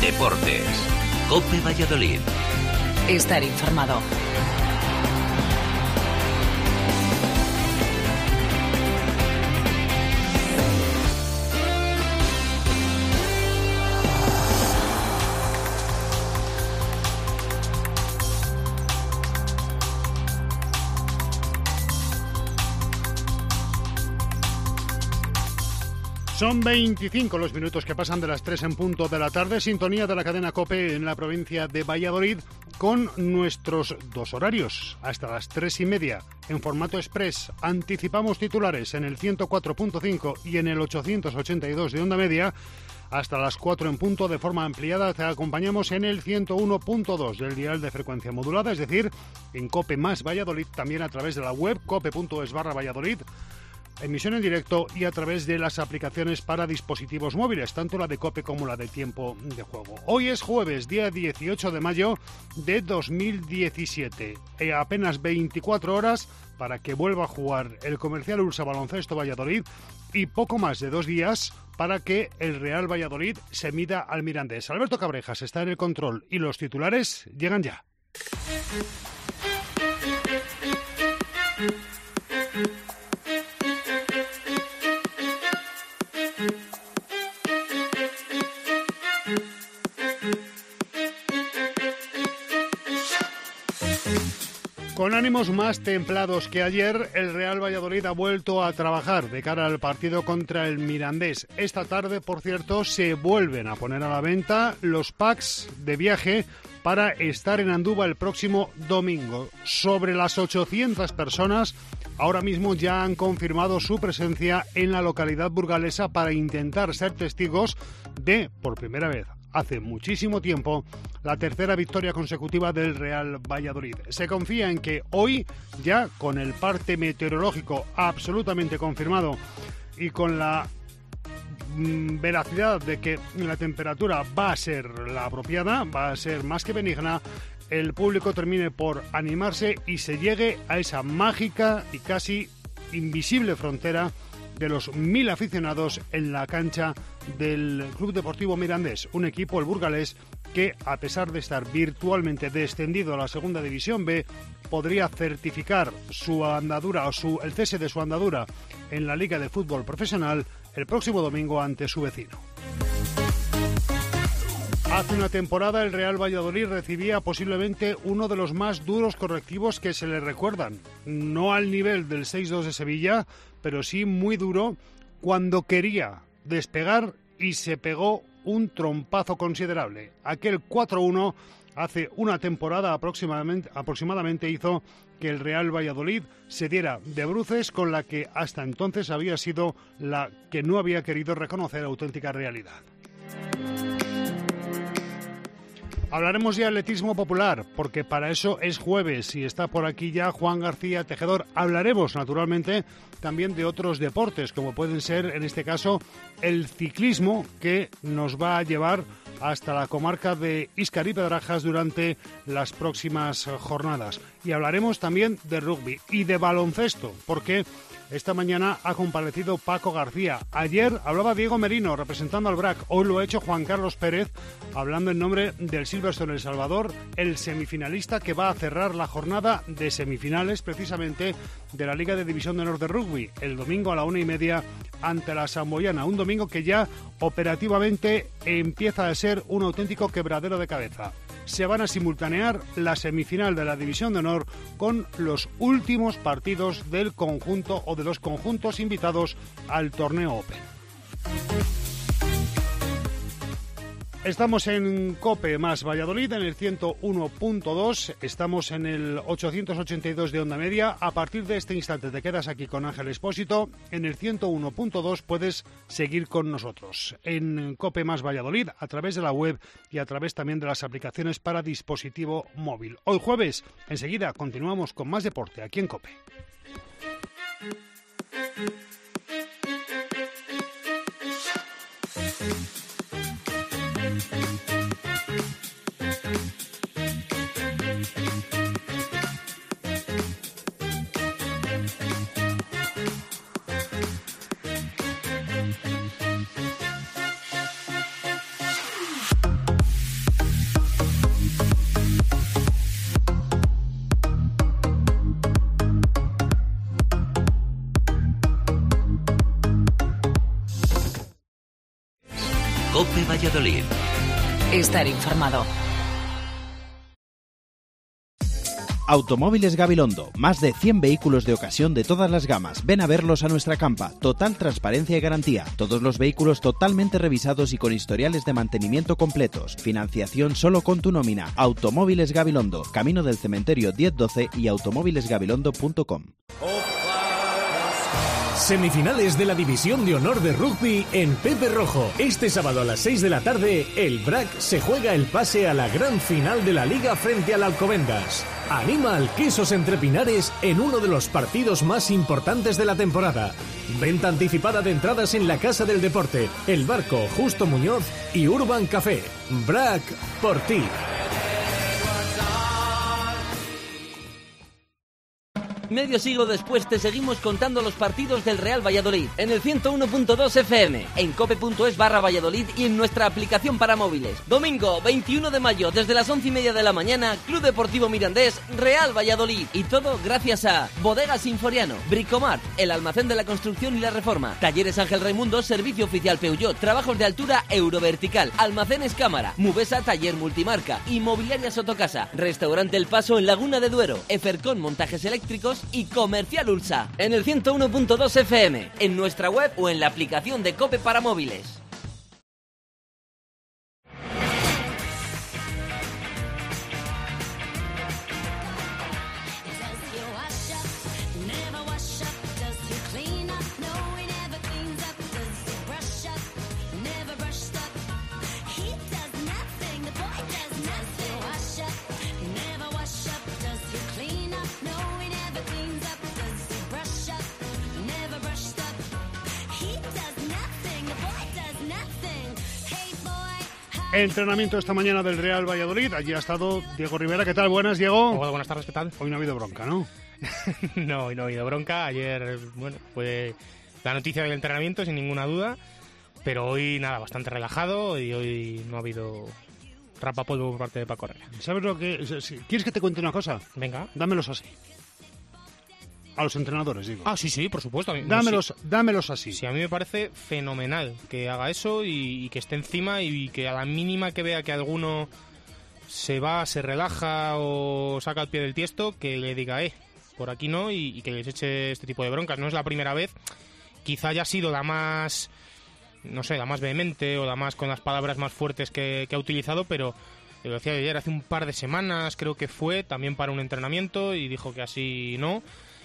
Deportes. COPE Valladolid. Estar informado. Son 25 los minutos que pasan de las 3 en punto de la tarde, sintonía de la cadena COPE en la provincia de Valladolid, con nuestros dos horarios. Hasta las 3:30 en formato express anticipamos titulares en el 104.5 y en el 882 de onda media. Hasta las 4 en punto de forma ampliada te acompañamos en el 101.2 del dial de frecuencia modulada, es decir, en COPE más Valladolid, también a través de la web cope.es/Valladolid. Emisión en directo y a través de las aplicaciones para dispositivos móviles, tanto la de COPE como la de Tiempo de Juego. Hoy es jueves, día 18 de mayo de 2017. Apenas 24 horas para que vuelva a jugar el Comercial Ursa Baloncesto Valladolid y poco más de 2 días para que el Real Valladolid se mida al Mirandés. Alberto Cabrejas está en el control y los titulares llegan ya. Con ánimos más templados que ayer, el Real Valladolid ha vuelto a trabajar de cara al partido contra el Mirandés. Esta tarde, por cierto, se vuelven a poner a la venta los packs de viaje para estar en Andúba el próximo domingo. Sobre las 800 personas ahora mismo ya han confirmado su presencia en la localidad burgalesa para intentar ser testigos de, por primera vez hace muchísimo tiempo, la tercera victoria consecutiva del Real Valladolid. Se confía en que hoy, ya con el parte meteorológico absolutamente confirmado y con la veracidad de que la temperatura va a ser la apropiada, va a ser más que benigna, el público termine por animarse y se llegue a esa mágica y casi invisible frontera de los 1.000 aficionados en la cancha del Club Deportivo Mirandés, un equipo, el burgalés, que a pesar de estar virtualmente descendido a la Segunda División B, podría certificar su andadura o el cese de su andadura en la Liga de Fútbol Profesional el próximo domingo ante su vecino. Hace una temporada el Real Valladolid recibía posiblemente uno de los más duros correctivos que se le recuerdan. No al nivel del 6-2 de Sevilla, pero sí muy duro cuando quería despegar y se pegó un trompazo considerable. Aquel 4-1 hace una temporada aproximadamente hizo que el Real Valladolid se diera de bruces con la que hasta entonces había sido la que no había querido reconocer auténtica realidad. Hablaremos de atletismo popular, porque para eso es jueves y está por aquí ya Juan García Tejedor. Hablaremos, naturalmente, también de otros deportes, como pueden ser, en este caso, el ciclismo, que nos va a llevar hasta la comarca de Íscar y Pedrajas durante las próximas jornadas. Y hablaremos también de rugby y de baloncesto, porque esta mañana ha comparecido Paco García. Ayer hablaba Diego Merino representando al BRAC. Hoy lo ha hecho Juan Carlos Pérez, hablando en nombre del Silverstone El Salvador, el semifinalista que va a cerrar la jornada de semifinales precisamente de la Liga de División de Honor de Rugby, el domingo a la 1:30 ante la Samboyana. Un domingo que ya operativamente empieza a ser un auténtico quebradero de cabeza. Se van a simultanear la semifinal de la División de Honor con los últimos partidos del conjunto o de los conjuntos invitados al torneo Open. Estamos en COPE más Valladolid, en el 101.2, estamos en el 882 de onda media. A partir de este instante te quedas aquí con Ángel Expósito. En el 101.2 puedes seguir con nosotros en COPE más Valladolid a través de la web y a través también de las aplicaciones para dispositivo móvil. Hoy jueves, enseguida continuamos con más deporte aquí en COPE. COPE Valladolid. Estar informado. Automóviles Gabilondo, más de 100 vehículos de ocasión de todas las gamas. Ven a verlos a nuestra campa. Total transparencia y garantía. Todos los vehículos totalmente revisados y con historiales de mantenimiento completos. Financiación solo con tu nómina. Automóviles Gabilondo, Camino del Cementerio 1012 y automóvilesgabilondo.com. Semifinales de la División de Honor de Rugby en Pepe Rojo. Este sábado a las 6 de la tarde, el BRAC se juega el pase a la gran final de la Liga frente al Alcobendas. Anima al Quesos Entre Pinares en uno de los partidos más importantes de la temporada. Venta anticipada de entradas en la Casa del Deporte, El Barco, Justo Muñoz y Urban Café. BRAC, por ti. Medio siglo después te seguimos contando los partidos del Real Valladolid en el 101.2 FM, en cope.es/Valladolid y en nuestra aplicación para móviles. Domingo 21 de mayo desde las 11:30 de la mañana, Club Deportivo Mirandés, Real Valladolid. Y todo gracias a Bodegas Sinforiano, Bricomart, el almacén de la construcción y la reforma, Talleres Ángel Raimundo, servicio oficial Peugeot, trabajos de altura Eurovertical, Almacenes Cámara, Mubesa, taller multimarca, Inmobiliaria Sotocasa, Restaurante El Paso en Laguna de Duero, Efercon Montajes Eléctricos y Comercial Ulsa, en el 101.2 FM, en nuestra web o en la aplicación de COPE para móviles. Entrenamiento esta mañana del Real Valladolid. Allí ha estado Diego Rivera. ¿Qué tal? Buenas, Diego. Hola, buenas tardes, ¿qué tal? Hoy no ha habido bronca, ¿no? No, hoy no ha habido bronca. Ayer, bueno, fue la noticia del entrenamiento, sin ninguna duda. Pero hoy, nada, bastante relajado y hoy no ha habido rapapolvo por parte de Paco Herrera. ¿Sabes lo que...? ¿Quieres que te cuente una cosa? Venga. Dámelos así. A los entrenadores, digo. Ah, sí, por supuesto. Dámelos así. Sí, a mí me parece fenomenal que haga eso y que esté encima y que a la mínima que vea que alguno se va, se relaja o saca el pie del tiesto, que le diga, por aquí no, y que les eche este tipo de broncas. No es la primera vez. Quizá haya sido la más, no sé, la más vehemente o la más con las palabras más fuertes que ha utilizado, pero lo decía ayer, hace un par de semanas creo que fue, también para un entrenamiento, y dijo que así no.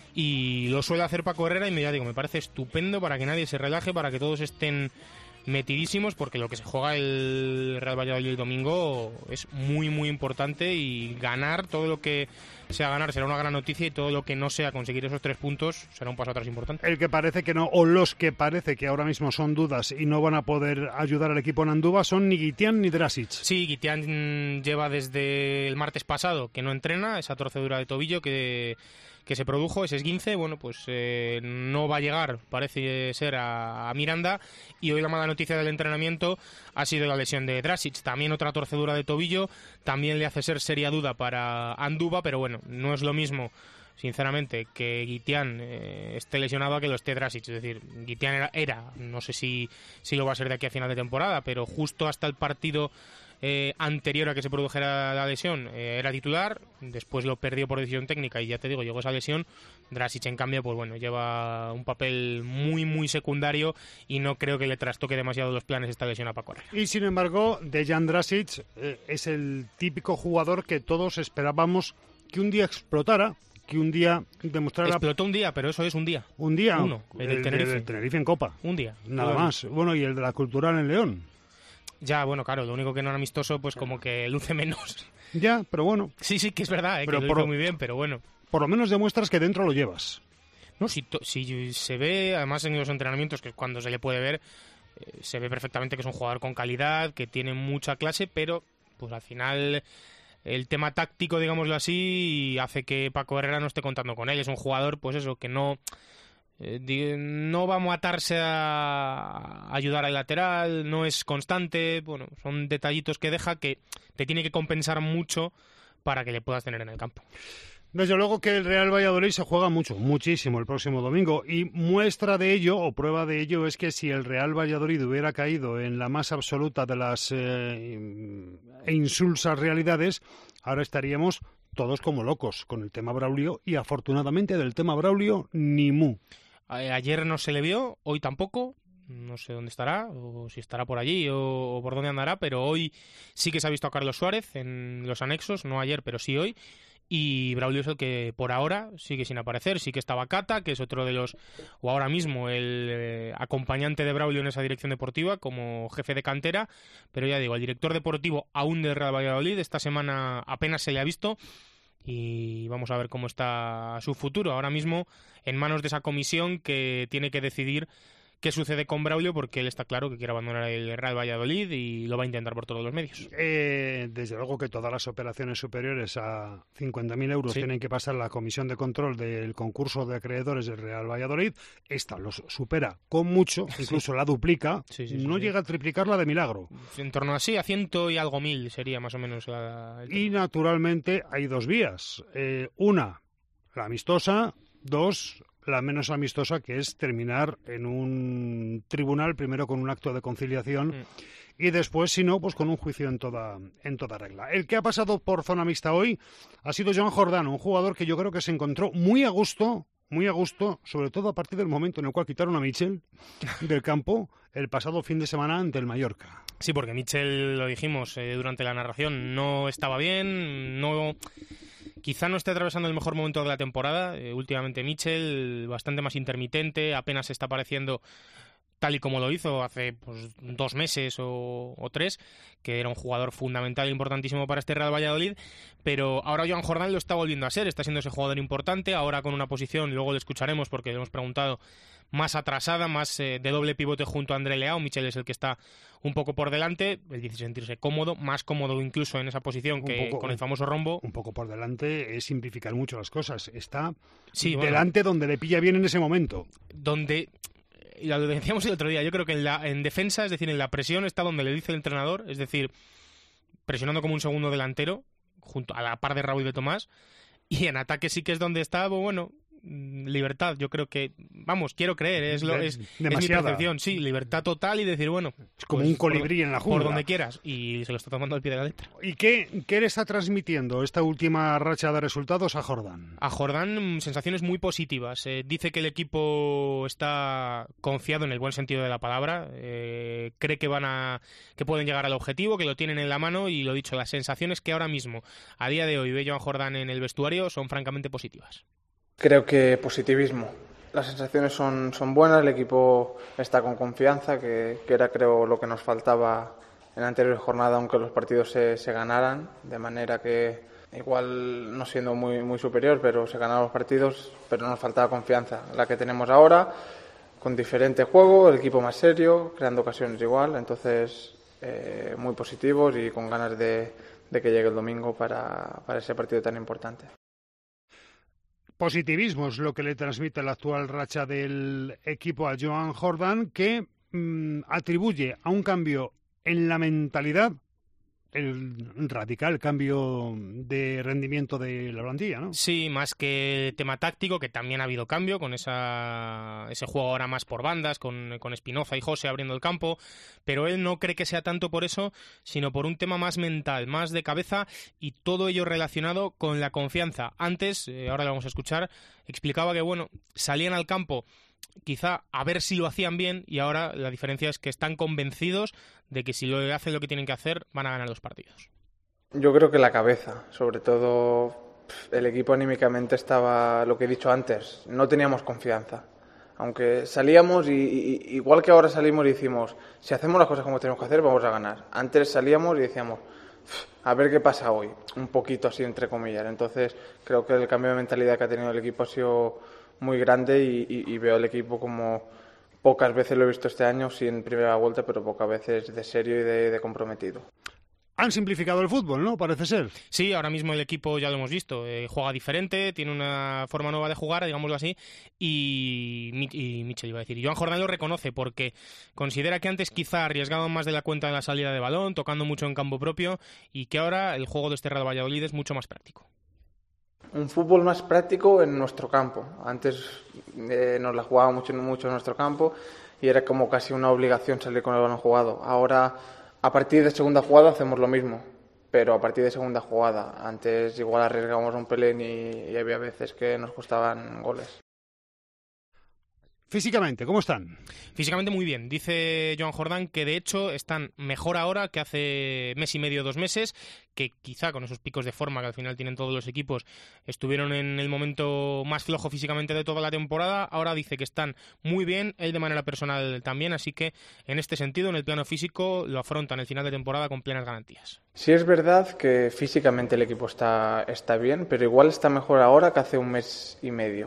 Y lo suele hacer Paco Herrera y ya digo, me parece estupendo para que nadie se relaje, para que todos estén metidísimos, porque lo que se juega el Real Valladolid el domingo es muy muy importante, y ganar, todo lo que sea ganar será una gran noticia, y todo lo que no sea conseguir esos 3 puntos será un paso atrás importante. El que parece que no, o los que parece que ahora mismo son dudas y no van a poder ayudar al equipo en Andúba, son ni Guitián ni Drasic. Sí, Guitián lleva desde el martes pasado que no entrena, esa torcedura de tobillo que se produjo, ese esguince, bueno, pues no va a llegar, parece ser, a Miranda, y hoy la mala noticia del entrenamiento ha sido la lesión de Drasic, también otra torcedura de tobillo, también le hace ser seria duda para Andúba, pero bueno, no es lo mismo, sinceramente, que Guitián esté lesionado a que lo esté Drasic. Es decir, Guitián era no sé si lo va a ser de aquí a final de temporada, pero justo hasta el partido anterior a que se produjera la lesión era titular, después lo perdió por decisión técnica y ya te digo, llegó esa lesión. Drasic, en cambio, pues bueno, lleva un papel muy muy secundario y no creo que le trastoque demasiado los planes esta lesión a Paco Herrera. Y sin embargo, Dejan Drasic es el típico jugador que todos esperábamos que un día explotara, que un día demostrara... Explotó un día, pero eso es un día. Un día. Uno, el Tenerife. El Tenerife en Copa. Un día. Nada más. Bueno, y el de la Cultural en León. Ya, bueno, claro, lo único que no era amistoso, pues como que luce menos. Ya, pero bueno. Sí, que es verdad, pero que lo hizo muy bien, pero bueno. Por lo menos demuestras que dentro lo llevas. No, si se ve, además en los entrenamientos, que cuando se le puede ver, se ve perfectamente que es un jugador con calidad, que tiene mucha clase, pero pues al final el tema táctico, digámoslo así, hace que Paco Herrera no esté contando con él. Es un jugador, pues eso, que no va a matarse a ayudar al lateral, no es constante. Bueno, son detallitos que deja que te tiene que compensar mucho para que le puedas tener en el campo. Desde luego que el Real Valladolid se juega muchísimo el próximo domingo, y muestra de ello, o prueba de ello, es que si el Real Valladolid hubiera caído en la más absoluta de las insulsas realidades, ahora estaríamos todos como locos con el tema Braulio, y afortunadamente del tema Braulio ni mu. Ayer no se le vio, hoy tampoco. No sé dónde estará, o si estará por allí, o por dónde andará, pero hoy sí que se ha visto a Carlos Suárez en los anexos, no ayer, pero sí hoy. Y Braulio es el que por ahora sigue sin aparecer. Sí que estaba Cata, que es otro de los, o ahora mismo el acompañante de Braulio en esa dirección deportiva como jefe de cantera, pero ya digo, el director deportivo aún del Real Valladolid esta semana apenas se le ha visto, y vamos a ver cómo está su futuro ahora mismo en manos de esa comisión que tiene que decidir qué sucede con Braulio, porque él está claro que quiere abandonar el Real Valladolid y lo va a intentar por todos los medios. Desde luego que todas las operaciones superiores a 50.000 euros tienen que pasar a la comisión de control del concurso de acreedores del Real Valladolid. Esta los supera con mucho, incluso la duplica, no llega a triplicarla de milagro. En torno a 100 y algo mil sería más o menos y naturalmente hay dos vías. Una, la amistosa. Dos, la menos amistosa, que es terminar en un tribunal, primero con un acto de conciliación y después, si no, pues con un juicio en toda regla. El que ha pasado por zona mixta hoy ha sido Joan Jordán, un jugador que yo creo que se encontró muy a gusto, sobre todo a partir del momento en el cual quitaron a Michel del campo el pasado fin de semana ante el Mallorca. Sí, porque Michel, lo dijimos durante la narración, no estaba bien, quizá no esté atravesando el mejor momento de la temporada. Últimamente Michel, bastante más intermitente, apenas está apareciendo tal y como lo hizo hace 2 meses o 3, que era un jugador fundamental e importantísimo para este Real Valladolid, pero ahora Joan Jordán lo está volviendo a ser, está siendo ese jugador importante, ahora con una posición, luego le escucharemos porque le hemos preguntado, más atrasada, más de doble pivote junto a André Leao. Michel es el que está un poco por delante, él dice sentirse cómodo, más cómodo incluso en esa posición con el famoso rombo. Un poco por delante es simplificar mucho las cosas, está delante donde le pilla bien en ese momento. Y lo decíamos el otro día, yo creo que en defensa, es decir, en la presión está donde le dice el entrenador, es decir, presionando como un segundo delantero, junto a la par de Raúl y de Tomás, y en ataque sí que es donde está, libertad, yo creo que, quiero creer, es mi percepción, sí, libertad total y decir, es como un colibrí en la jungla. Por donde quieras, y se lo está tomando al pie de la letra. ¿Y qué le está transmitiendo esta última racha de resultados a Jordán? A Jordán, sensaciones muy positivas. Dice que el equipo está confiado en el buen sentido de la palabra, cree que pueden llegar al objetivo, que lo tienen en la mano, y lo dicho, las sensaciones que ahora mismo, a día de hoy, ve Joan Jordán en el vestuario son francamente positivas. Creo que positivismo. Las sensaciones son buenas, el equipo está con confianza, que era creo lo que nos faltaba en la anterior jornada, aunque los partidos se ganaran, de manera que igual no siendo muy superior, pero se ganaron los partidos, pero nos faltaba confianza, la que tenemos ahora, con diferente juego, el equipo más serio, creando ocasiones igual, entonces muy positivos y con ganas de que llegue el domingo para ese partido tan importante. Positivismo es lo que le transmite la actual racha del equipo a Joan Jordán, que atribuye a un cambio en la mentalidad el radical cambio de rendimiento de la plantilla, ¿no? Sí, más que tema táctico, que también ha habido cambio con ese juego ahora más por bandas, con Espinoza y José abriendo el campo, pero él no cree que sea tanto por eso, sino por un tema más mental, más de cabeza, y todo ello relacionado con la confianza. Antes, ahora lo vamos a escuchar, explicaba que salían al campo quizá a ver si lo hacían bien, y ahora la diferencia es que están convencidos de que si lo hacen lo que tienen que hacer van a ganar los partidos. Yo creo que la cabeza, sobre todo el equipo anímicamente estaba, lo que he dicho antes, no teníamos confianza. Aunque salíamos y igual que ahora salimos y decimos, si hacemos las cosas como tenemos que hacer vamos a ganar. Antes salíamos y decíamos, a ver qué pasa hoy, un poquito así entre comillas. Entonces creo que el cambio de mentalidad que ha tenido el equipo ha sido muy grande y veo al equipo como pocas veces lo he visto este año, sí en primera vuelta, pero pocas veces de serio y de comprometido. Han simplificado el fútbol, ¿no? Parece ser. Sí, ahora mismo el equipo ya lo hemos visto, juega diferente, tiene una forma nueva de jugar, digámoslo así, y Michel iba a decir, y Joan Jordán lo reconoce porque considera que antes quizá arriesgaban más de la cuenta en la salida de balón, tocando mucho en campo propio, y que ahora el juego de este Real Valladolid es mucho más práctico. un fútbol más práctico en nuestro campo. Antes nos la jugábamos mucho en nuestro campo y era como casi una obligación salir con el balón jugado. Ahora, a partir de segunda jugada hacemos lo mismo, pero a partir de segunda jugada. Antes igual arriesgábamos un pelín y había veces que nos costaban goles. Físicamente, ¿cómo están? Físicamente muy bien. Dice Joan Jordán que de hecho están mejor ahora que hace mes y medio, 2 meses, que quizá con esos picos de forma que al final tienen todos los equipos estuvieron en el momento más flojo físicamente de toda la temporada. Ahora dice que están muy bien, él de manera personal también, así que en este sentido, en el plano físico, lo afrontan el final de temporada con plenas garantías. Sí es verdad que físicamente el equipo está bien, pero igual está mejor ahora que hace un mes y medio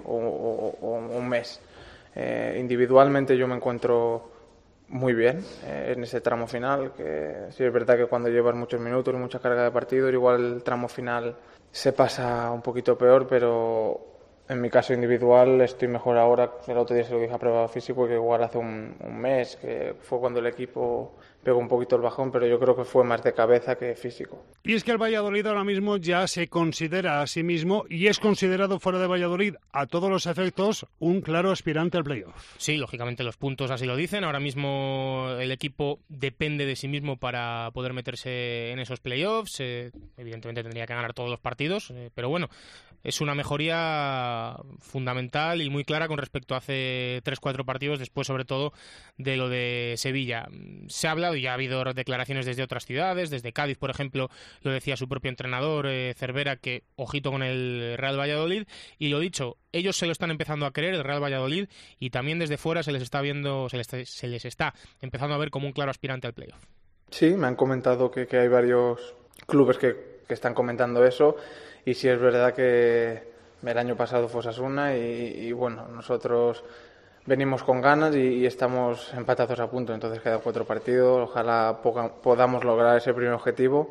o un mes. Individualmente yo me encuentro muy bien en ese tramo final, que sí es verdad que cuando llevas muchos minutos y mucha carga de partido, igual el tramo final se pasa un poquito peor, pero en mi caso individual estoy mejor ahora. El otro día se lo dije a prueba físico, que igual hace un mes, que fue cuando el equipo pegó un poquito el bajón, pero yo creo que fue más de cabeza que físico. Y es que el Valladolid ahora mismo ya se considera a sí mismo y es considerado fuera de Valladolid a todos los efectos un claro aspirante al playoff. Sí, lógicamente los puntos así lo dicen. Ahora mismo el equipo depende de sí mismo para poder meterse en esos playoffs. Evidentemente tendría que ganar todos los partidos, pero bueno, es una mejoría fundamental y muy clara con respecto a hace 3-4 partidos, después sobre todo de lo de Sevilla. Se ha hablado y ya ha habido declaraciones desde otras ciudades, desde Cádiz, por ejemplo, lo decía su propio entrenador, Cervera, que ojito con el Real Valladolid, y lo dicho, ellos se lo están empezando a creer, el Real Valladolid, y también desde fuera se les está viendo, se les está empezando a ver como un claro aspirante al playoff. Sí, me han comentado que hay varios clubes que están comentando eso, y sí es verdad que el año pasado fue Osasuna y bueno, nosotros venimos con ganas y estamos empatados a punto, entonces quedan 4 partidos, ojalá podamos lograr ese primer objetivo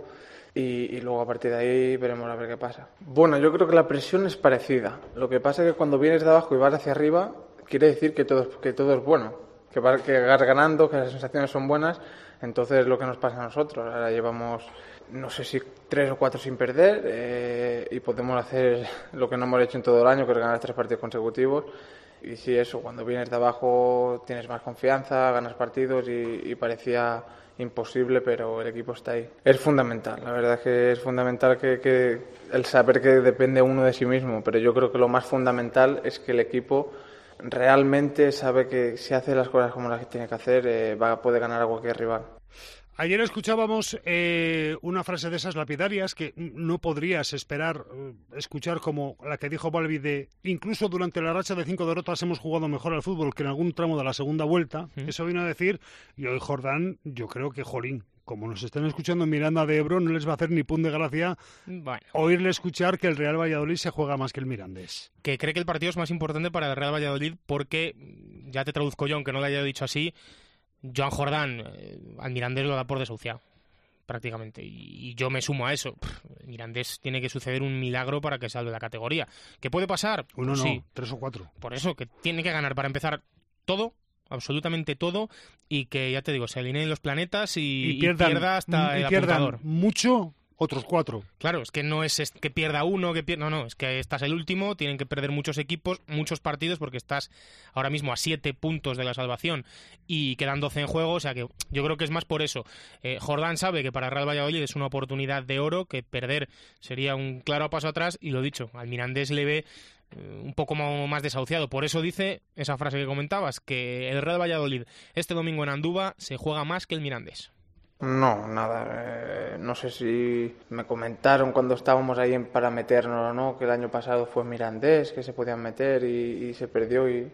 y luego a partir de ahí veremos a ver qué pasa. Bueno, yo creo que la presión es parecida, lo que pasa es que cuando vienes de abajo y vas hacia arriba, quiere decir que todo es bueno, que vas ganando, que las sensaciones son buenas, entonces es lo que nos pasa a nosotros. Ahora llevamos, no sé si 3 o 4 sin perder y podemos hacer lo que no hemos hecho en todo el año, que es ganar 3 partidos consecutivos. Y sí, eso, cuando vienes de abajo tienes más confianza, ganas partidos y parecía imposible, pero el equipo está ahí. Es fundamental, la verdad es que es fundamental que el saber que depende uno de sí mismo, pero yo creo que lo más fundamental es que el equipo realmente sabe que si hace las cosas como las que tiene que hacer, va a poder ganar a cualquier rival. Ayer escuchábamos una frase de esas lapidarias que no podrías esperar escuchar, como la que dijo Balbi de incluso durante la racha de 5 derrotas hemos jugado mejor al fútbol que en algún tramo de la segunda vuelta. Eso vino a decir, y hoy Jordán, yo creo que jolín, como nos estén escuchando en Miranda de Ebro, no les va a hacer ni pun de gracia oírle escuchar que el Real Valladolid se juega más que el Mirandés. Que cree que el partido es más importante para el Real Valladolid porque, ya te traduzco yo, aunque no lo haya dicho así, Joan Jordán al Mirandés lo da por desahuciado, prácticamente, y yo me sumo a eso. El Mirandés tiene que suceder un milagro para que salve la categoría. ¿Qué puede pasar? Uno pues no, sí, 3 o 4. Por eso, que tiene que ganar para empezar todo, absolutamente todo, y que, ya te digo, se alineen los planetas y pierda hasta el apuntador. Mucho, otros 4. Claro, es que no es que pierda uno, no, es que estás el último, tienen que perder muchos equipos, muchos partidos, porque estás ahora mismo a 7 puntos de la salvación y quedan 12 en juego, o sea que yo creo que es más por eso. Jordán sabe que para Real Valladolid es una oportunidad de oro, que perder sería un claro paso atrás, y lo dicho, al Mirandés le ve un poco más desahuciado. Por eso dice esa frase que comentabas, que el Real Valladolid este domingo en Andúba se juega más que el Mirandés. No, nada. No sé si me comentaron cuando estábamos ahí para meternos o no, que el año pasado fue Mirandés, que se podían meter y se perdió y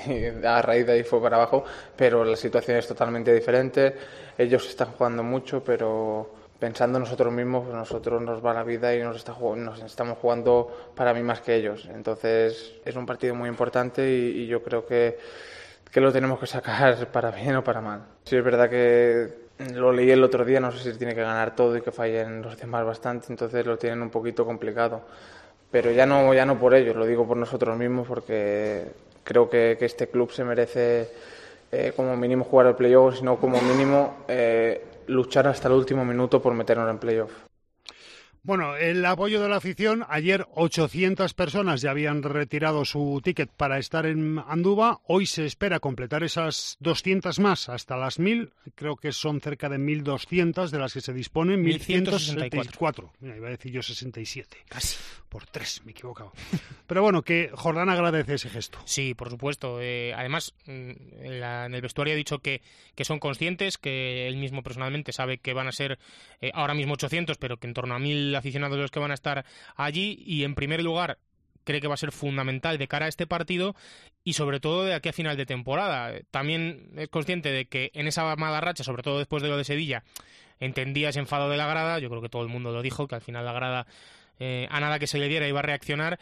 a raíz de ahí fue para abajo, pero la situación es totalmente diferente. Ellos están jugando mucho, pero pensando nosotros mismos, nosotros nos va la vida y nos estamos jugando para mí más que ellos. Entonces es un partido muy importante y yo creo que lo tenemos que sacar para bien o para mal. Sí, es verdad que lo leí el otro día, no sé si tiene que ganar todo y que fallen los demás bastante, entonces lo tienen un poquito complicado. Pero ya no por ellos, lo digo por nosotros mismos, porque creo que este club se merece como mínimo jugar el playoff, sino como mínimo luchar hasta el último minuto por meternos en playoff. Bueno, el apoyo de la afición. Ayer 800 personas ya habían retirado su ticket para estar en Andúba. Hoy se espera completar esas 200 más hasta las 1000. Creo que son cerca de 1200 de las que se disponen. 1164. Mira, iba a decir yo 67. Casi. Por 3, me he equivocado. Pero bueno, que Jordán agradece ese gesto. Sí, por supuesto. Además, en el vestuario ha dicho que son conscientes, que él mismo personalmente sabe que van a ser ahora mismo 800, pero que en torno a 1000 aficionados los que van a estar allí, y en primer lugar cree que va a ser fundamental de cara a este partido y sobre todo de aquí a final de temporada. También es consciente de que en esa mala racha, sobre todo después de lo de Sevilla, entendía ese enfado de la grada. Yo creo que todo el mundo lo dijo, que al final la grada a nada que se le diera iba a reaccionar,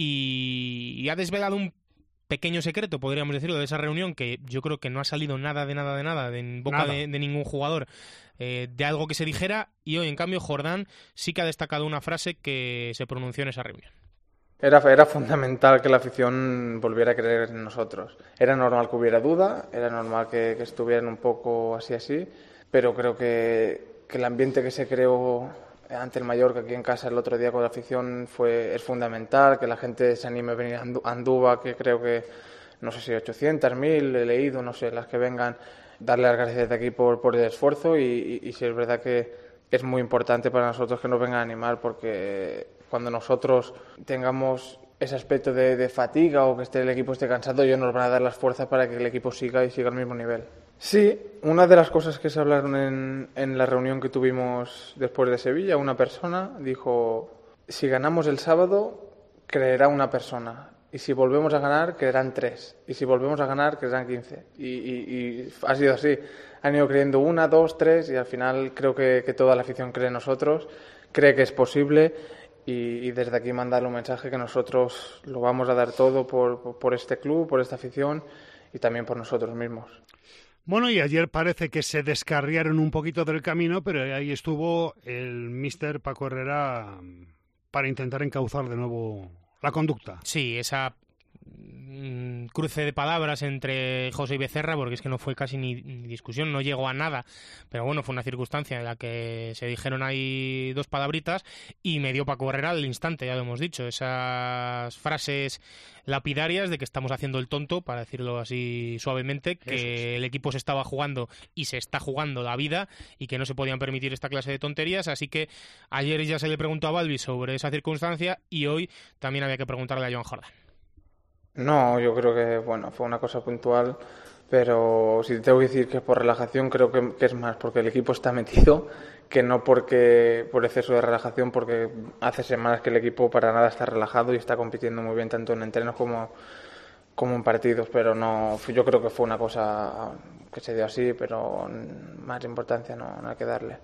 y ha desvelado un pequeño secreto, podríamos decirlo, de esa reunión, que yo creo que no ha salido nada en boca de ningún jugador, de algo que se dijera, y hoy en cambio Jordán sí que ha destacado una frase que se pronunció en esa reunión. Era fundamental que la afición volviera a creer en nosotros. Era normal que hubiera duda, era normal que estuvieran un poco así, pero creo que el ambiente que se creó ante el Mallorca aquí en casa el otro día con la afición es fundamental, que la gente se anime a venir a Andúba, que creo que, no sé si 800, 1000, he leído, no sé, las que vengan, darle las gracias de aquí por el esfuerzo, y sí es verdad que es muy importante para nosotros que nos vengan a animar, porque cuando nosotros tengamos ese aspecto de fatiga o que el equipo esté cansado, ellos nos van a dar las fuerzas para que el equipo siga al mismo nivel. Sí, una de las cosas que se hablaron en la reunión que tuvimos después de Sevilla, una persona dijo: si ganamos el sábado, creerá una persona, y si volvemos a ganar, creerán 3, y si volvemos a ganar, creerán 15. Y ha sido así. Han ido creyendo 1, 2, 3, y al final creo que toda la afición cree en nosotros, cree que es posible, y desde aquí mandarle un mensaje que nosotros lo vamos a dar todo por este club, por esta afición y también por nosotros mismos. Bueno, y ayer parece que se descarriaron un poquito del camino, pero ahí estuvo el míster Paco Herrera para intentar encauzar de nuevo la conducta. Sí, esa cruce de palabras entre José y Becerra, porque es que no fue casi ni discusión, no llegó a nada, pero bueno, fue una circunstancia en la que se dijeron ahí dos palabritas y me dio Paco Herrera al instante, ya lo hemos dicho, esas frases lapidarias de que estamos haciendo el tonto, para decirlo así suavemente, que el equipo se estaba jugando y se está jugando la vida y que no se podían permitir esta clase de tonterías. Así que ayer ya se le preguntó a Balbi sobre esa circunstancia y hoy también había que preguntarle a Joan Jordán. No, yo creo que fue una cosa puntual, pero si tengo que decir que es por relajación, creo que es más porque el equipo está metido que no por exceso de relajación, porque hace semanas que el equipo para nada está relajado y está compitiendo muy bien tanto en entrenos como en partidos, pero no, yo creo que fue una cosa que se dio así, pero más importancia no hay que darle.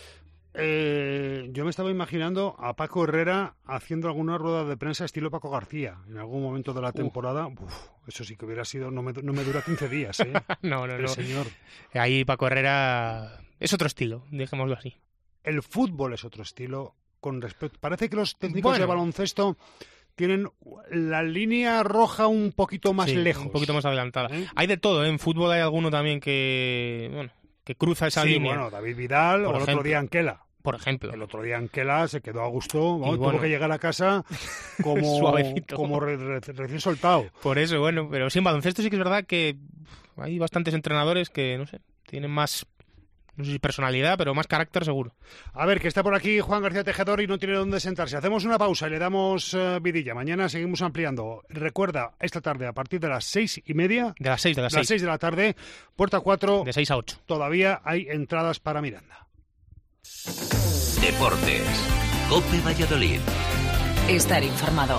Yo me estaba imaginando a Paco Herrera haciendo alguna rueda de prensa estilo Paco García en algún momento de la temporada. Eso sí que hubiera sido, no me dura 15 días, ¿eh? No. Señor. Ahí Paco Herrera es otro estilo, dejémoslo así. El fútbol es otro estilo con respecto. Parece que los técnicos de baloncesto tienen la línea roja un poquito más lejos. Un poquito más adelantada. Hay de todo, ¿eh? En fútbol hay alguno también que cruza esa línea. Bueno, David Vidal o el otro día Anquela. Por ejemplo. El otro día Anquela se quedó a gusto, tuvo que llegar a casa como recién soltado. Por eso, pero sí, en baloncesto sí que es verdad que hay bastantes entrenadores que, no sé, tienen más, no sé si personalidad, pero más carácter seguro. A ver, que está por aquí Juan García Tejedor y no tiene dónde sentarse. Hacemos una pausa y le damos vidilla. Mañana seguimos ampliando. Recuerda, esta tarde a partir de las 6:30. De las 6 de la tarde, puerta 4. De 6 a 8. Todavía hay entradas para Miranda. Deportes. COPE Valladolid. Estar informado.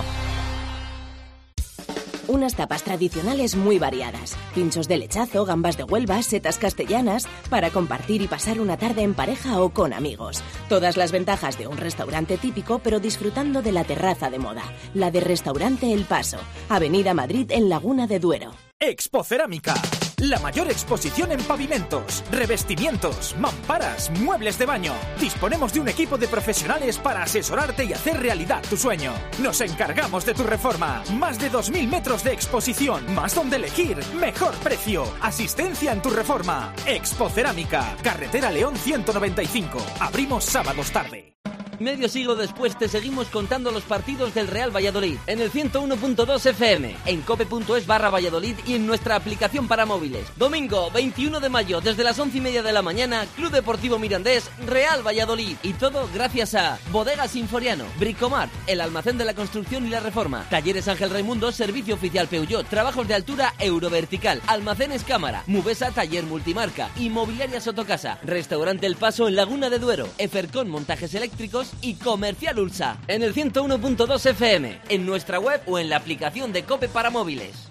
Unas tapas tradicionales muy variadas. Pinchos de lechazo, gambas de Huelva, setas castellanas, para compartir y pasar una tarde en pareja o con amigos. Todas las ventajas de un restaurante típico, pero disfrutando de la terraza de moda. La de Restaurante El Paso, Avenida Madrid en Laguna de Duero. Expo Cerámica. La mayor exposición en pavimentos, revestimientos, mamparas, muebles de baño. Disponemos de un equipo de profesionales para asesorarte y hacer realidad tu sueño. Nos encargamos de tu reforma. Más de 2.000 metros de exposición, más donde elegir, mejor precio, asistencia en tu reforma. Expo Cerámica, Carretera León 195. Abrimos sábados tarde. Medio siglo después te seguimos contando los partidos del Real Valladolid en el 101.2 FM, en cope.es/Valladolid y en nuestra aplicación para móviles. Domingo 21 de mayo desde las 11:30 de la mañana, Club Deportivo Mirandés, Real Valladolid. Y todo gracias a Bodegas Sinforiano, Bricomart, el almacén de la construcción y la reforma, Talleres Ángel Raimundo, servicio oficial Peugeot, trabajos de altura Eurovertical, Almacenes Cámara, Mubesa Taller Multimarca, Inmobiliaria Sotocasa, Restaurante El Paso en Laguna de Duero, Efercon Montajes Eléctricos y Comercial Ulsa. En el 101.2 FM, en nuestra web o en la aplicación de COPE para móviles.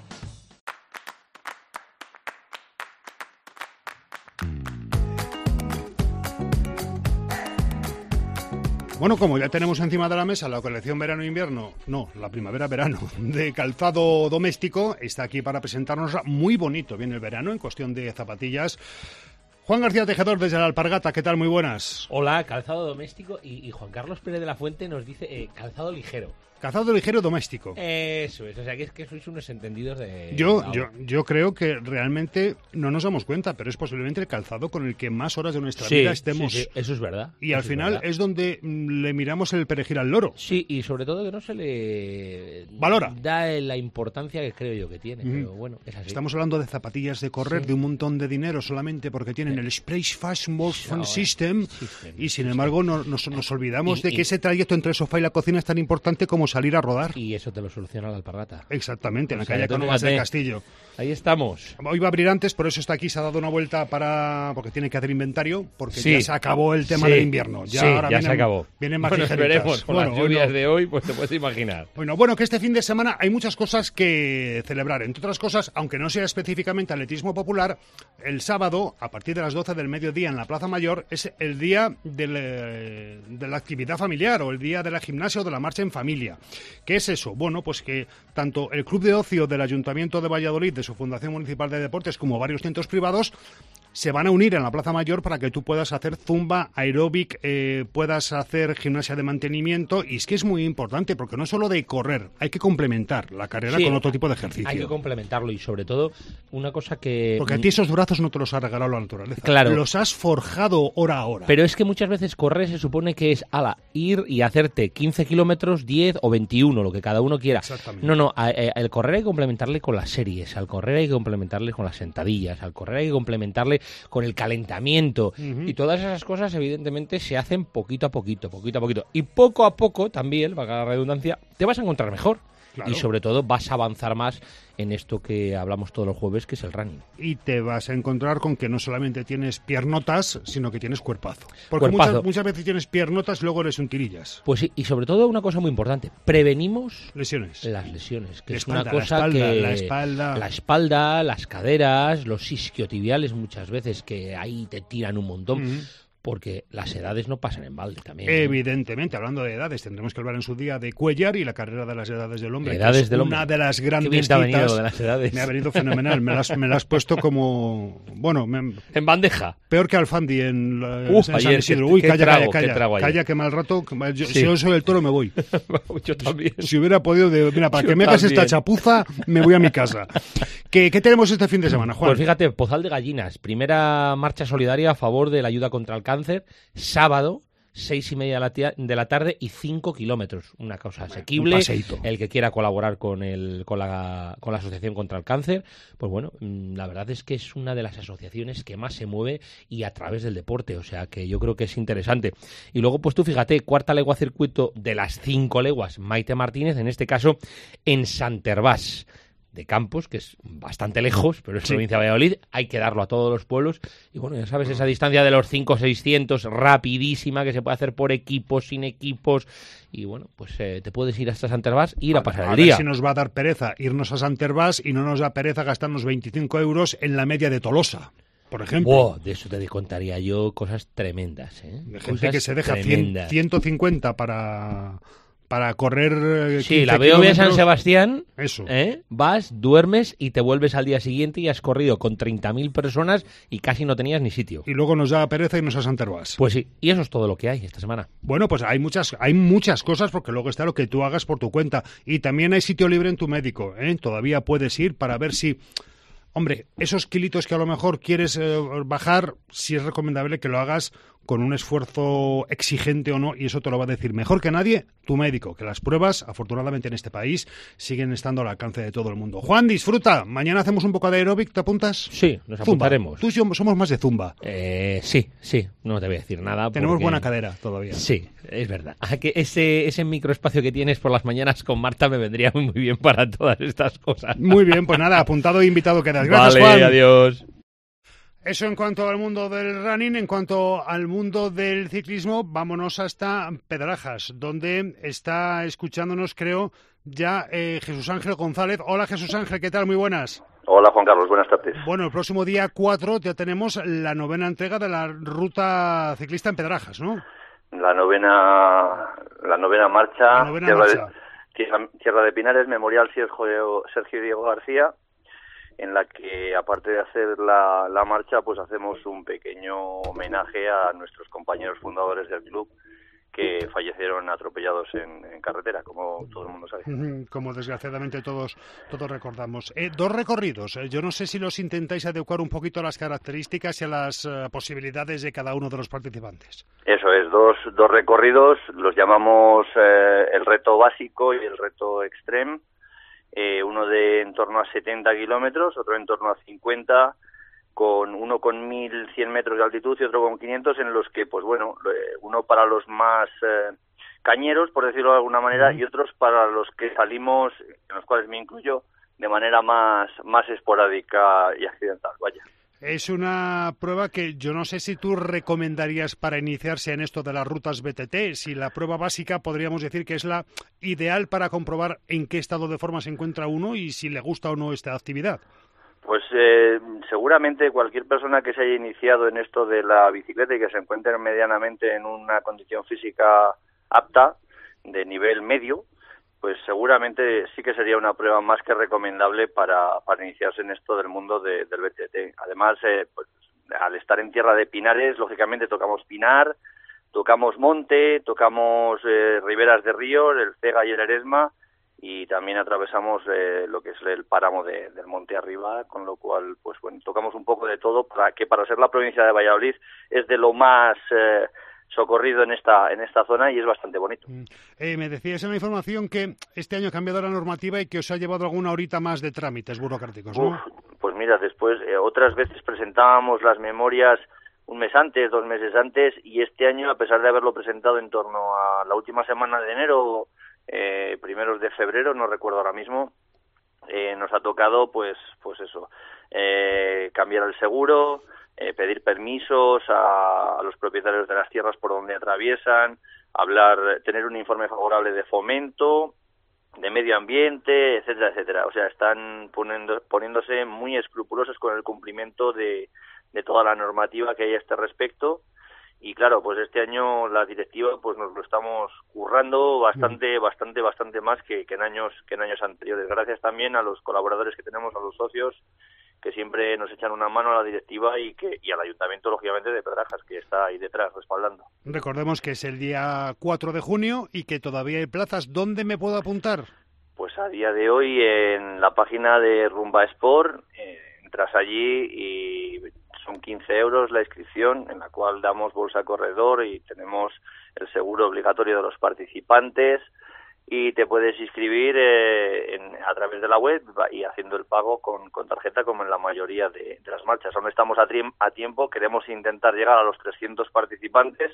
Bueno, como ya tenemos encima de la mesa la colección verano-invierno, no, la primavera-verano, de calzado doméstico, está aquí para presentarnos muy bonito. Viene el verano en cuestión de zapatillas. Juan García Tejedor desde la Alpargata, ¿qué tal? Muy buenas. Hola, calzado doméstico y Juan Carlos Pérez de la Fuente nos dice calzado ligero. Calzado ligero doméstico. Eso es, o sea que es que sois unos entendidos de... Yo creo que realmente no nos damos cuenta, pero es posiblemente el calzado con el que más horas de nuestra vida estemos. Sí, eso es verdad. Y al final es donde le miramos el perejil al loro. Sí, y sobre todo que no se le... valora. Da la importancia que creo yo que tiene, pero bueno, es así. Estamos hablando de zapatillas de correr, de un montón de dinero solamente porque tienen el Sprace Fast Motion System y sin embargo nos olvidamos de que ese trayecto entre el sofá y la cocina es tan importante como salir a rodar. Y eso te lo soluciona la Alpargata. Exactamente, en la calle Cánovas del Castillo. Ahí estamos. Hoy va a abrir antes, por eso está aquí, se ha dado una vuelta porque tiene que hacer inventario, porque ya se acabó el tema del invierno. Ya se acabó. Vienen más ligeritas. Veremos, con las lluvias de hoy, pues te puedes imaginar. Bueno, que este fin de semana hay muchas cosas que celebrar. Entre otras cosas, aunque no sea específicamente atletismo popular, el sábado, a partir de las 12 del mediodía en la Plaza Mayor, es el día de la actividad familiar o el día de la gimnasia o de la marcha en familia. ¿Qué es eso? Bueno, pues que tanto el Club de Ocio del Ayuntamiento de Valladolid, de su Fundación Municipal de Deportes, como varios centros privados, se van a unir en la Plaza Mayor para que tú puedas hacer zumba, aeróbic, puedas hacer gimnasia de mantenimiento. Y es que es muy importante, porque no solo de correr, hay que complementar la carrera con otro tipo de ejercicio. Hay que complementarlo y sobre todo una cosa que... Porque a ti esos brazos no te los ha regalado la naturaleza. Claro. Los has forjado hora a hora. Pero es que muchas veces correr se supone que es, ir y hacerte 15 kilómetros, 10 o 21, lo que cada uno quiera. Exactamente. No, el correr hay que complementarle con las series, al correr hay que complementarle con las sentadillas, al correr hay que complementarle con el calentamiento. Y todas esas cosas evidentemente se hacen poquito a poquito. Y poco a poco también, valga la redundancia, te vas a encontrar mejor. Claro. Y sobre todo vas a avanzar más en esto que hablamos todos los jueves, que es el running. Y te vas a encontrar con que no solamente tienes piernotas, sino que tienes cuerpazo. Porque muchas veces tienes piernotas y luego eres un tirillas. Pues sí, y sobre todo una cosa muy importante, prevenimos lesiones. Las lesiones, que la es espalda, una cosa la espalda, las caderas, los isquiotibiales muchas veces, que ahí te tiran un montón. Porque las edades no pasan en balde también. Evidentemente, hablando de edades, tendremos que hablar en su día de Cuellar y la carrera de las edades del hombre. Edades del hombre. Una de las grandes citas. De las edades. Me ha venido fenomenal. Me la has puesto como... Bueno, en bandeja. Peor que Alfandi en San Isidro. Calla, que mal rato. Si yo soy el toro, me voy. Yo también. Si hubiera podido... Mira, para que me hagas esta chapuza, me voy a mi casa. ¿Qué tenemos este fin de semana, Juan? Pues fíjate, Pozal de Gallinas. Primera marcha solidaria a favor de la ayuda contra el cáncer. Sábado, 6:30 de la tarde y 5 kilómetros. Una cosa asequible. El que quiera colaborar con la Asociación contra el Cáncer, pues bueno, la verdad es que es una de las asociaciones que más se mueve y a través del deporte. O sea que yo creo que es interesante. Y luego, pues tú fíjate, cuarta legua circuito de las 5 leguas, Maite Martínez, en este caso en Santervás de Campos, que es bastante lejos, pero es provincia de Valladolid, hay que darlo a todos los pueblos, y bueno, ya sabes, esa distancia de los 5-600, rapidísima, que se puede hacer por equipos, sin equipos, y bueno, pues te puedes ir hasta Santervás e ir a pasar el día. A ver si nos va a dar pereza irnos a Santervás y no nos da pereza gastarnos 25 euros en la media de Tolosa, por ejemplo. Wow, de eso te contaría yo cosas tremendas, ¿eh? De gente que se deja 150 para correr. Sí, la veo bien San Sebastián. Eso. Vas, duermes y te vuelves al día siguiente y has corrido con 30.000 personas y casi no tenías ni sitio. Y luego nos da pereza y nos a Santervás. Pues sí, y eso es todo lo que hay esta semana. Bueno, pues hay muchas cosas, porque luego está lo que tú hagas por tu cuenta. Y también hay sitio libre en tu médico, ¿eh? Todavía puedes ir para ver si... Hombre, esos kilitos que a lo mejor quieres bajar, sí es recomendable que lo hagas con un esfuerzo exigente o no, y eso te lo va a decir mejor que nadie tu médico, que las pruebas, afortunadamente en este país, siguen estando al alcance de todo el mundo. Juan, disfruta. Mañana hacemos un poco de aeróbic, ¿te apuntas? Sí, nos apuntaremos. Tú y yo somos más de zumba. Sí, no te voy a decir nada. Tenemos buena cadera todavía. Sí, es verdad. Que ese microespacio que tienes por las mañanas con Marta me vendría muy bien para todas estas cosas. Muy bien, pues nada, apuntado e invitado quedas. Gracias, vale, Juan. Adiós. Eso en cuanto al mundo del running. En cuanto al mundo del ciclismo, vámonos hasta Pedrajas, donde está escuchándonos, creo, ya Jesús Ángel González. Hola, Jesús Ángel, ¿qué tal? Muy buenas. Hola, Juan Carlos, buenas tardes. Bueno, el próximo día 4 ya tenemos la 9ª entrega de la ruta ciclista en Pedrajas, ¿no? La novena marcha. La 9ª marcha. Tierra de Pinares, Memorial Sergio Diego García, en la que, aparte de hacer la marcha, pues hacemos un pequeño homenaje a nuestros compañeros fundadores del club que fallecieron atropellados en carretera, como todo el mundo sabe. Como desgraciadamente todos recordamos. 2 recorridos. Yo no sé si los intentáis adecuar un poquito a las características y a las posibilidades de cada uno de los participantes. Eso es, dos recorridos, los llamamos el reto básico y el reto extreme. Uno de en torno a 70 kilómetros, otro en torno a 50, uno con 1.100 metros de altitud y otro con 500, en los que, pues bueno, uno para los más cañeros, por decirlo de alguna manera, y otros para los que salimos, en los cuales me incluyo, de manera más esporádica y accidental, vaya. Es una prueba que yo no sé si tú recomendarías para iniciarse en esto de las rutas BTT, si la prueba básica podríamos decir que es la ideal para comprobar en qué estado de forma se encuentra uno y si le gusta o no esta actividad. Pues seguramente cualquier persona que se haya iniciado en esto de la bicicleta y que se encuentre medianamente en una condición física apta, de nivel medio, pues seguramente sí que sería una prueba más que recomendable para iniciarse en esto del mundo del BTT. Además, pues, al estar en Tierra de Pinares, lógicamente tocamos Pinar, tocamos monte, tocamos riberas de ríos, el Cega y el Eresma, y también atravesamos lo que es el páramo del monte arriba, con lo cual, pues bueno, tocamos un poco de todo, para ser la provincia de Valladolid es de lo más socorrido en esta zona y es bastante bonito. Me decías en la información que este año ha cambiado la normativa y que os ha llevado alguna horita más de trámites burocráticos, ¿no? Pues mira, después otras veces presentábamos las memorias un mes antes, 2 meses antes, y este año, a pesar de haberlo presentado en torno a la última semana de enero, primeros de febrero, no recuerdo ahora mismo, nos ha tocado pues eso, cambiar el seguro, pedir permisos a los propietarios de las tierras por donde atraviesan, tener un informe favorable de fomento, de medio ambiente, etcétera, etcétera. O sea, están poniéndose muy escrupulosos con el cumplimiento de toda la normativa que hay a este respecto. Y claro, pues este año la directiva pues nos lo estamos currando bastante más que en años anteriores. Gracias también a los colaboradores que tenemos, a los socios, que siempre nos echan una mano a la directiva y al ayuntamiento, lógicamente, de Pedrajas, que está ahí detrás respaldando. Recordemos que es el día 4 de junio y que todavía hay plazas. ¿Dónde me puedo apuntar? Pues a día de hoy en la página de Rumba Sport, entras allí y son 15 euros la inscripción, en la cual damos bolsa corredor y tenemos el seguro obligatorio de los participantes, y te puedes inscribir a través de la web y haciendo el pago con tarjeta, como en la mayoría de las marchas. Aún estamos a tiempo, queremos intentar llegar a los 300 participantes.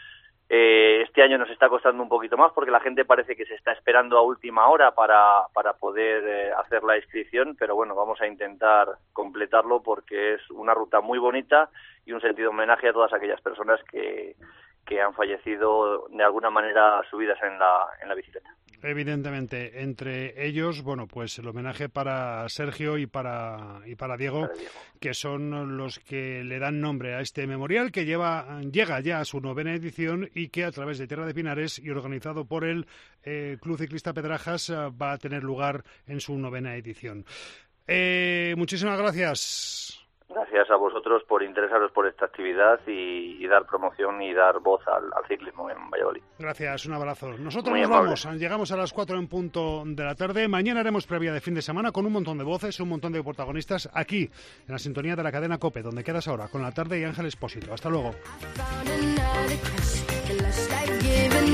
Este año nos está costando un poquito más porque la gente parece que se está esperando a última hora para poder hacer la inscripción, pero bueno, vamos a intentar completarlo porque es una ruta muy bonita y un sentido homenaje a todas aquellas personas que han fallecido de alguna manera subidas en la bicicleta. Evidentemente, entre ellos, bueno, pues el homenaje para Sergio y para Diego, que son los que le dan nombre a este memorial que llega ya a su 9ª edición y que a través de Tierra de Pinares y organizado por el Club Ciclista Pedrajas va a tener lugar en su 9ª edición. Muchísimas gracias. Gracias a vosotros por interesaros por esta actividad y dar promoción y dar voz al ciclismo en Valladolid. Gracias, un abrazo. Nosotros nos vamos, llegamos a las 4 en punto de la tarde. Mañana haremos previa de fin de semana con un montón de voces, un montón de protagonistas aquí, en la sintonía de la cadena COPE, donde quedas ahora, con La Tarde y Ángel Expósito. Hasta luego.